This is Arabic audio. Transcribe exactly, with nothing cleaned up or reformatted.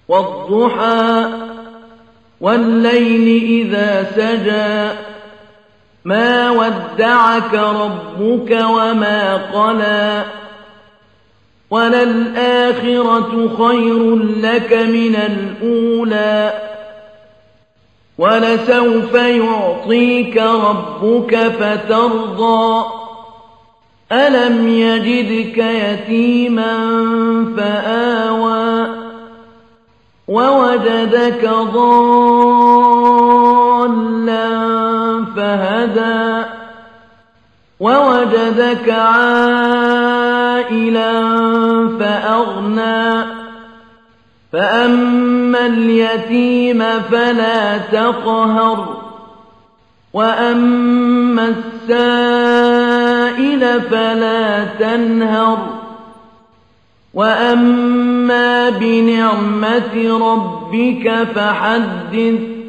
وَالضُّحَىٰ وَاللَّيْلِ إِذَا سَجَىٰ مَا وَدَّعَكَ رَبُّكَ وَمَا قَلَىٰ وَلَلْآخِرَةُ خَيْرٌ لَّكَ مِنَ الْأُولَىٰ وَلَسَوْفَ يُعْطِيكَ رَبُّكَ فَتَرْضَىٰ أَلَمْ يَجِدْكَ يَتِيمًا فَآوَىٰ وَوَجَدَكَ ضَالًّا فَهَدَىٰ وَوَجَدَكَ عَائِلًا فَأَغْنَىٰ فَأَمَّا الْيَتِيمَ فَلَا تَقْهَرْ وَأَمَّا السَّائِلَ فَلَا تَنْهَرْ وَأَمَّا بِنِعْمَةِ رَبِّكَ فَحَدِّثْ